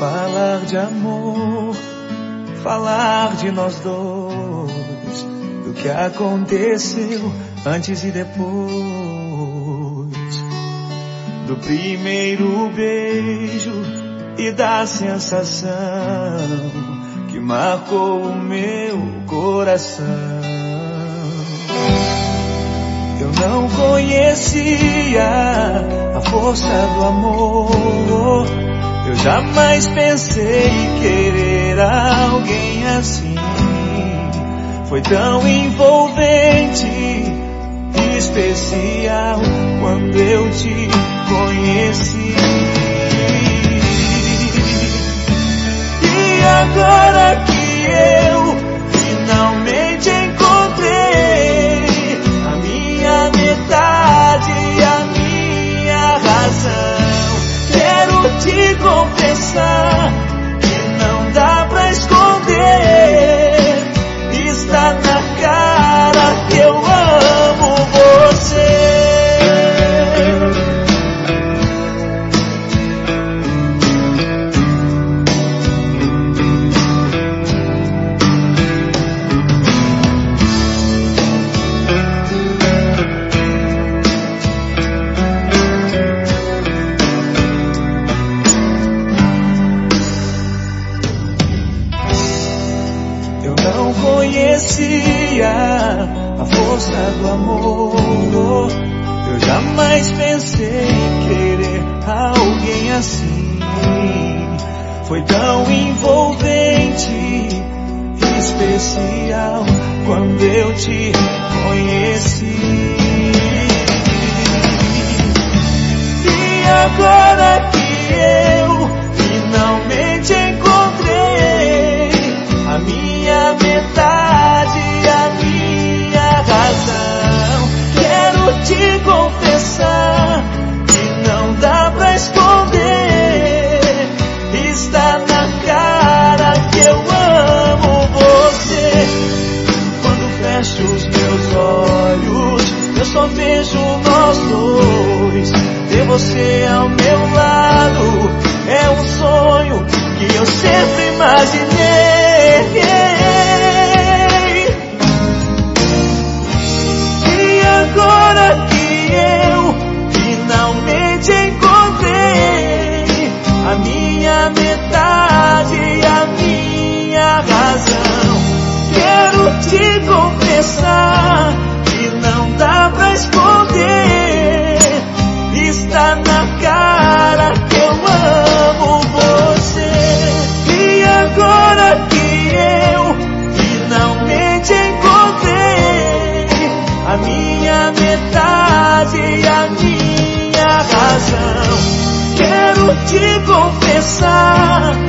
falar de amor, falar de nós dois, do que aconteceu antes e depois, do primeiro beijo e da sensação que marcou o meu coração. Eu não conhecia a força do amor, eu jamais pensei querer alguém assim. Foi tão envolvente e especial quando eu te conheci. E agora que eu finalmente encontrei a minha metade e a minha razão, quero te confessar que não dá pra esconder, está na cara que eu amo você. Conhecia a força do amor, eu jamais pensei em querer alguém assim. Foi tão envolvente e especial quando eu te conheci. E agora que eu finalmente encontrei a minha metade e a minha razão, quero te confessar que não dá pra esconder, está na cara que eu amo você. Quando fecho os meus olhos, eu só vejo nós dois. Ter você ao meu lado é um sonho que eu sempre imaginei. E agora que eu finalmente encontrei a minha metade e a minha razão, quero te confessar que não dá pra esconder, está na cara que eu amo você. E agora que eu finalmente encontrei a minha metade e a minha razão, quero te confessar